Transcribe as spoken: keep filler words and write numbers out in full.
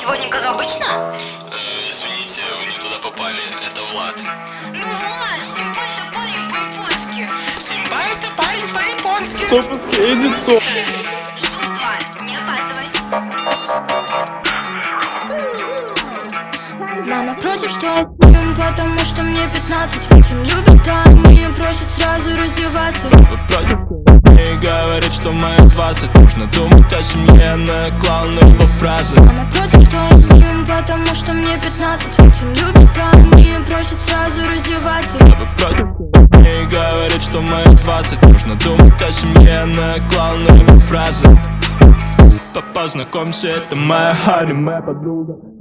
сегодня как обычно? Э, извините, вы не туда попали, это Влад. Ну, Влад, симпа это парень по-японски. Симпа это парень по-японски. Топуск едет топ. Жду в два, не опаздывай. Мама против, что я с потому что мне пятнадцать. Ведь он любит, а они просят сразу раздеваться. Против и говорит, что мои двадцать. Нужно думать о семье, но я клал на его фразы. Мама против, что я с ним, потому что мне пятнадцать. Ведь он любит, а они просят сразу раздеваться. Папа против и говорит, что мои двадцать. Нужно думать о семье, но я клал на его фразы. Папа, знакомься, это моя аниме подруга.